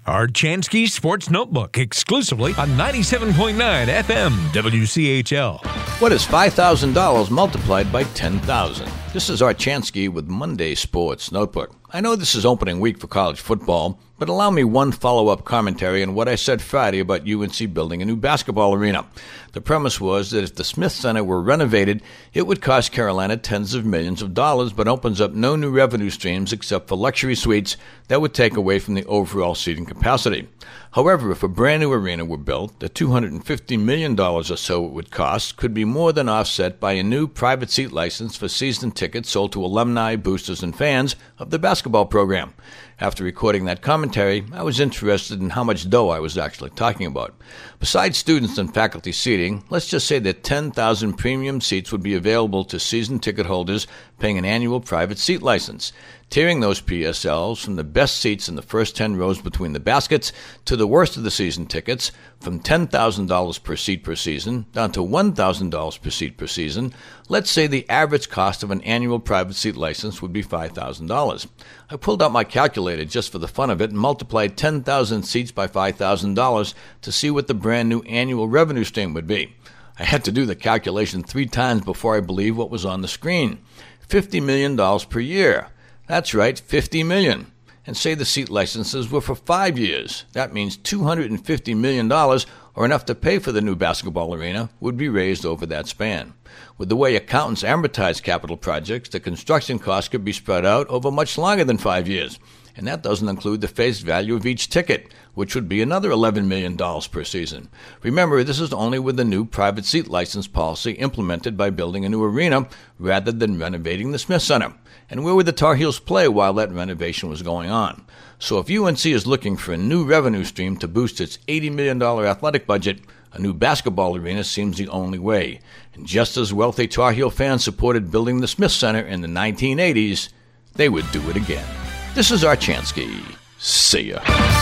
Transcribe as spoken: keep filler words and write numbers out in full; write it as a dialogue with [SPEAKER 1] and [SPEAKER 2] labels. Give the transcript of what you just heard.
[SPEAKER 1] Archansky Sports Notebook, exclusively on ninety-seven point nine F M W C H L.
[SPEAKER 2] What is five thousand dollars multiplied by ten thousand? This is Archansky with Monday Sports Notebook. I know this is opening week for college football, but allow me one follow-up commentary on what I said Friday about U N C building a new basketball arena. The premise was that if the Smith Center were renovated, it would cost Carolina tens of millions of dollars, but opens up no new revenue streams except for luxury suites that would take away from the overall seating capacity. However, if a brand new arena were built, the two hundred fifty million dollars or so it would cost could be more than offset by a new private seat license for season tickets sold to alumni, boosters, and fans of the basketball program. After recording that commentary, I was interested in how much dough I was actually talking about. Besides students and faculty seating, let's just say that ten thousand premium seats would be available to season ticket holders paying an annual private seat license, tiering those P S Ls from the best seats in the first ten rows between the baskets to the worst of the season tickets, from ten thousand dollars per seat per season down to one thousand dollars per seat per season. Let's say the average cost of an annual private seat license would be five thousand dollars. I pulled out my calculator just for the fun of it and multiplied ten thousand seats by five thousand dollars to see what the brand new annual revenue stream would be. I had to do the calculation three times before I believed what was on the screen. fifty million dollars per year. That's right, fifty million dollars. And say the seat licenses were for five years. That means two hundred fifty million dollars, or enough to pay for the new basketball arena, would be raised over that span. With the way accountants amortize capital projects, the construction costs could be spread out over much longer than five years. And that doesn't include the face value of each ticket, which would be another eleven million dollars per season. Remember, this is only with the new private seat license policy implemented by building a new arena rather than renovating the Smith Center. And where would the Tar Heels play while that renovation was going on? So if U N C is looking for a new revenue stream to boost its eighty million dollars athletic budget, a new basketball arena seems the only way. And just as wealthy Tar Heel fans supported building the Smith Center in the nineteen eighties, they would do it again. This is Archansky. See ya.